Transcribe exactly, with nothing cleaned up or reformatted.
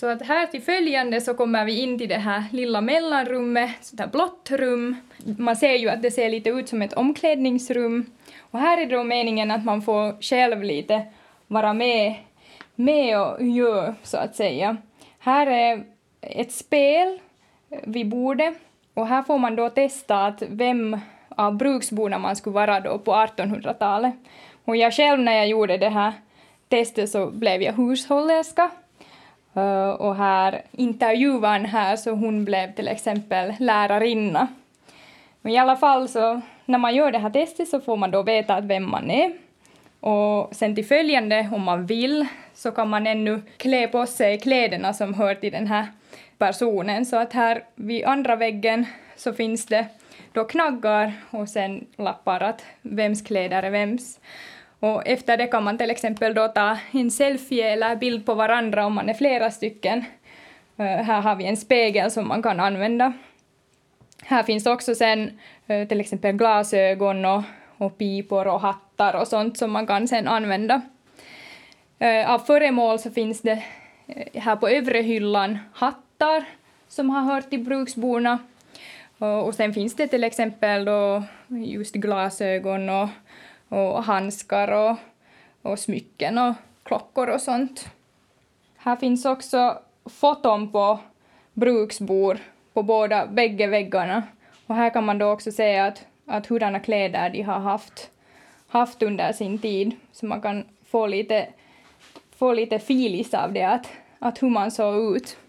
Så att här till följande så kommer vi in till det här lilla mellanrummet, så där blått rum. Man ser ju att det ser lite ut som ett omklädningsrum. Och här är det då meningen att man får själv lite vara med, med och göra, så att säga. Här är ett spel vid bordet och här får man då testa att vem av bruksborna man skulle vara då på artonhundratalet. Och jag själv när jag gjorde det här testet så blev jag hushållerska. Uh, och här intervjuaren här så hon blev till exempel lärarinna. Men i alla fall så när man gör det här testet så får man då veta att vem man är. Och sen till följande om man vill så kan man ännu klä på sig kläderna som hör till den här personen. Så att här vid andra väggen så finns det då knaggar och sen lappar att vems kläder är vems. Och efter det kan man till exempel då ta en selfie eller bild på varandra om man är flera stycken. Uh, här har vi en spegel som man kan använda. Här finns också sen uh, till exempel glasögon och, och pipor och hattar och sånt som man kan sen använda. Uh, av föremål så finns det uh, här på övre hyllan hattar som har hört till bruksborna. Uh, och sen finns det till exempel då just glasögon och och handskar och, och smycken och klockor och sånt. Här finns också foton på bruksbor på båda bägge väggarna. Och här kan man då också se att, att hurdana kläder de har haft, haft under sin tid. Så man kan få lite, få lite filis av det, att, att hur man såg ut.